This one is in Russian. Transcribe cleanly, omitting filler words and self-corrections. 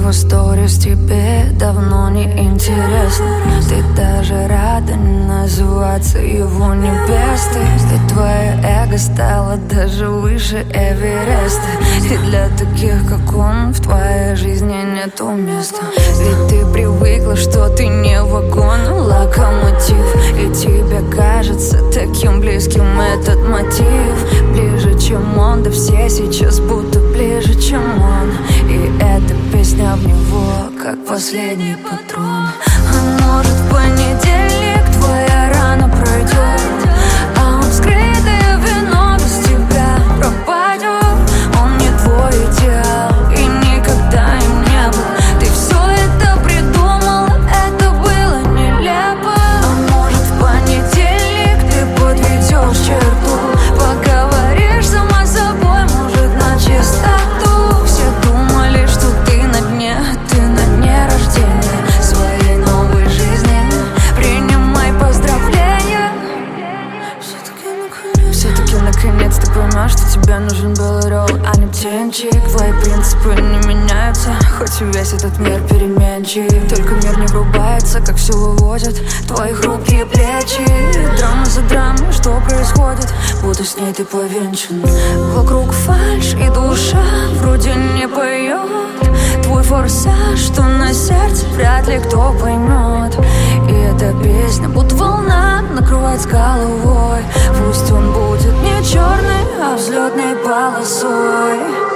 его сторис тебе давно не интересно. Ты даже рада не называться его невестой. Ведь твое эго стало даже выше Эвереста. И для таких, как он, в твоей жизни нету места. Ведь ты привыкла, что ты не вагон, а локомотив. И тебе кажется таким близким этот мотив. Ближе, чем он, да все сейчас будто ближе, чем он. И эта песня в него, как последний патрон. А может, в понедельник твоя рана пройдет, а он скрытое вино без тебя пропадет. Он не твой идеал и никогда им не был. Ты все это придумала, это было нелепо. А может, в понедельник ты подведешь черту, поговоришь сама с собой, может, на чистоту. Все думали, что ты на дне рождения своей новой жизни. Принимай поздравления. Все-таки наконец ты поймешь, что тебе нужен был ролл, а не птенчик. Твои принципы не меняются, хоть и весь этот мир переменчив. Только мир не врубается, как все выводят твои хрупкие плечи. Драма за драмой, что происходит, будто с ней ты повенчан. Вокруг фальшь и душа вроде не поет. Твой форсаж, что на сердце, вряд ли кто поймет. И эта песня, будто волна, накрывает с головой. Пусть он будет не черный, а взлетной полосой.